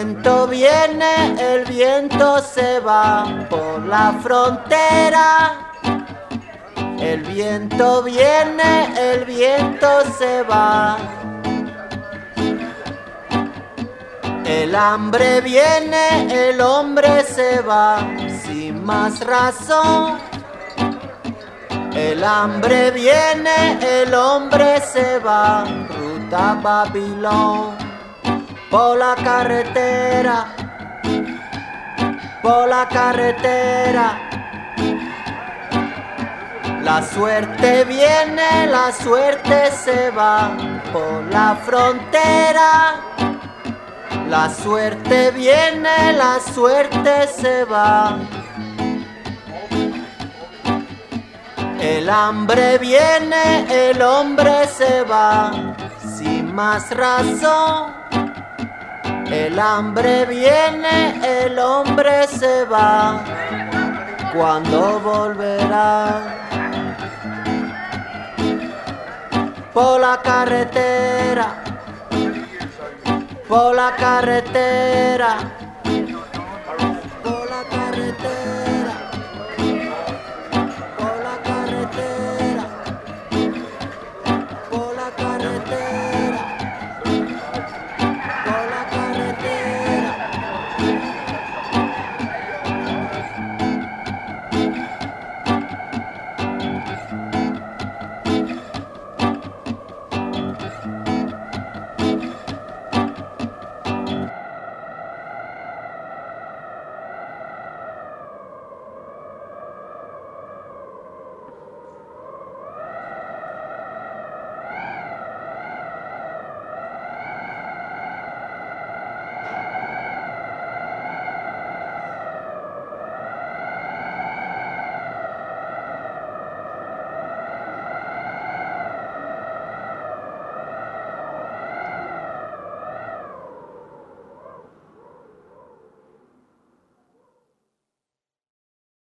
viento viene, el viento se va por la frontera. El viento viene, el viento se va. El hambre viene, el hombre se va, sin más razón. El hambre viene, el hombre se va, ruta Babilón. Por la carretera, por la carretera. La suerte viene, la suerte se va, por la frontera. La suerte viene, la suerte se va. El hambre viene, el hombre se va, sin más razón. El hambre viene, el hombre se va. ¿Cuándo volverá? Por la carretera, por la carretera.